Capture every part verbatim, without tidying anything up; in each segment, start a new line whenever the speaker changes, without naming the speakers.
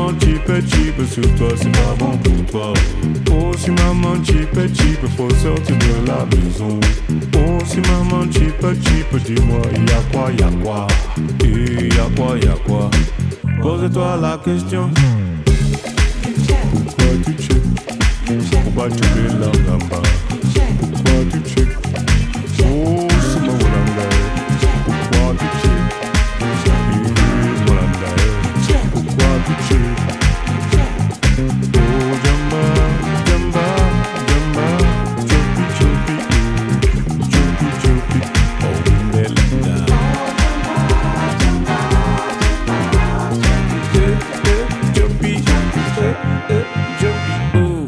maman cheap et cheap, sur toi c'est pas bon pour toi. Oh si maman cheap et cheap, faut sortir de la maison. Oh si maman cheap et cheap, dis-moi y'a quoi, y'a quoi, et y'a quoi, y'a quoi. Pose-toi la question. Pourquoi tu check? Pourquoi tu fais la gamba? Pourquoi tu check? Oh si maman langa. Pourquoi tu check? Pourquoi tu check? Oh jamba, jamba, jamba, chopi chopi, chopi chopi, oh Belinda. Eh eh chopi, eh eh chopi, oh.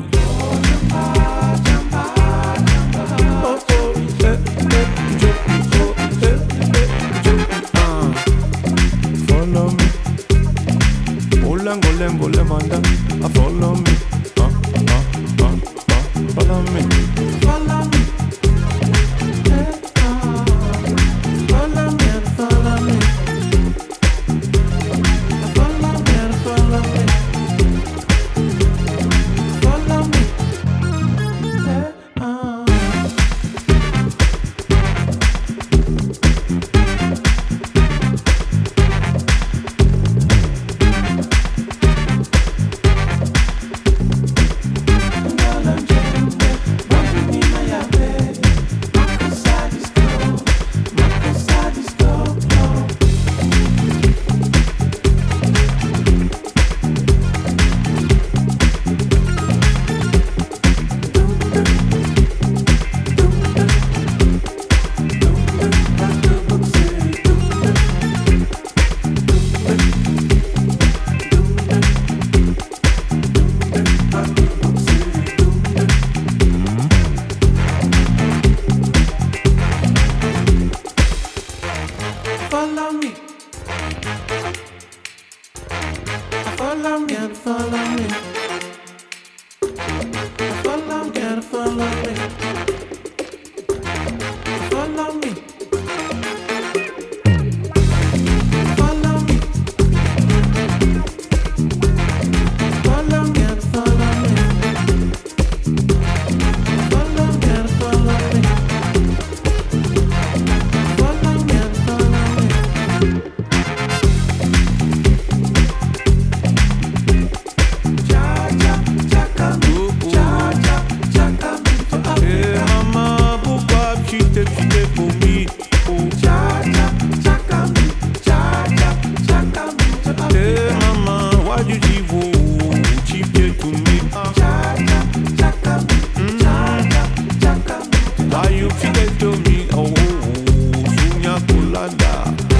Oh oh, eh eh chopi, oh eh eh chopi, ah. Follow me. Olango lembo lemanda, ah follow me, ah ah ah ah, follow me, follow me, eh ah, follow me, follow me, follow me, follow me, follow me, eh ah. Follow me, follow me, and follow me, follow me, and follow me, follow me, follow me, follow me, and follow me, follow me, and follow me. Why you forget to me? Oh, Sunya Kulanda.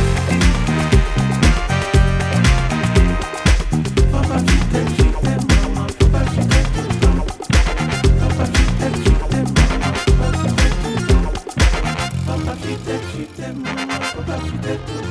Papa chite chite mama, papa chite chite, papa chite chite mama, papa chite chite, papa chite chite mama, papa chite chite.